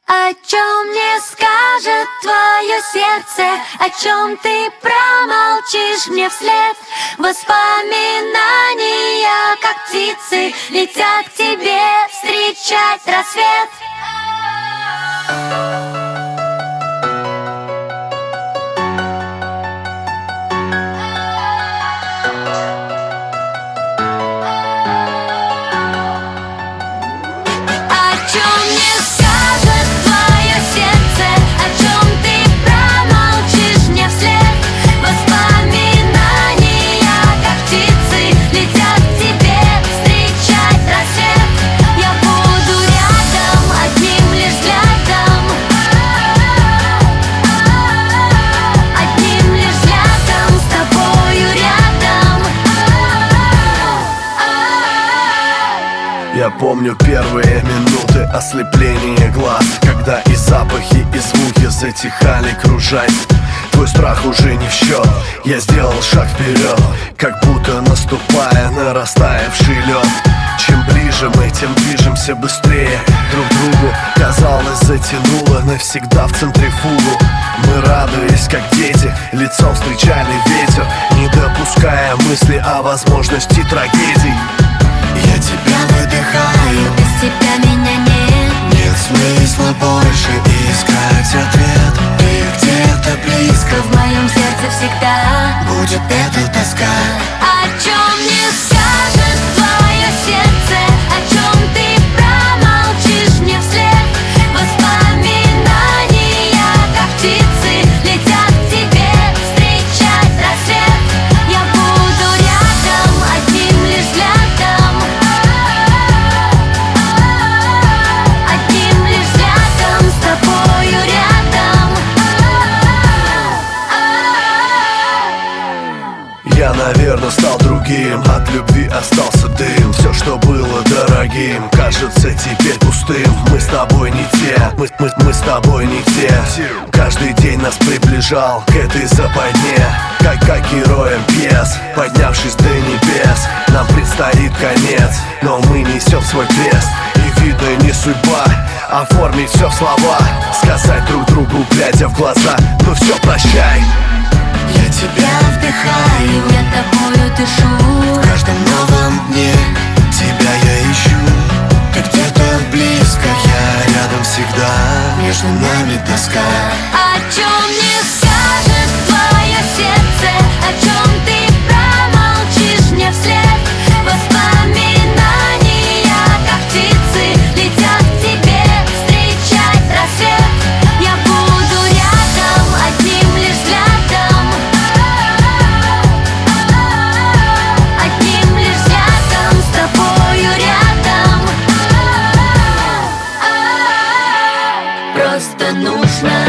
О чем мне скажет твое сердце, о чем ты промолчишь мне вслед? Воспоминания, как птицы, летят к тебе встречать рассвет. Я помню первые минуты ослепления глаз, когда и запахи, и звуки затихали, кружась. Твой страх уже не в счет, я сделал шаг вперед, как будто наступая на растаявший лед. Чем ближе мы, тем движемся быстрее друг к другу. Казалось, затянуло навсегда в центрифугу. Мы радуясь, как дети, лицом встречали ветер, не допуская мысли о возможности трагедий. Я тебя выдыхаю, без тебя меня нет. Нет смысла больше искать ответ. Ты где-то близко, В моем сердце всегда будет эта тоска. О чем мне скажет твое сердце, о чем ты промолчишь мне вслед? Воспоминания, как птицы, летят к тебе встречать рассвет. Я буду рядом, одним лишь взглядом, одним лишь взглядом, с тобою рядом. Я, наверное, стал другим, от любви остался дым. Все, что было дорогим, кажется теперь пустым. Мы с тобой не те, мы с тобой не те. Каждый день нас приближал к этой западне, как героям пьес, поднявшись до небес. Нам предстоит конец, но мы несем свой крест. И видно не судьба оформить все в слова, сказать друг другу, глядя в глаза: ну все, прощай. Я тебя вдыхаю, Я тобою дышу. в каждом новом дне тебя я ищу. Ты где-то близко, я рядом всегда. Между нами тоска. О чем мне скажет твое сердце, о чем ты промолчишь мне вслед? Воспоминания, как птицы, летят к тебе встречать рассвет. Я буду рядом, одним лишь взглядом, одним лишь взглядом, с тобою рядом. Просто нужно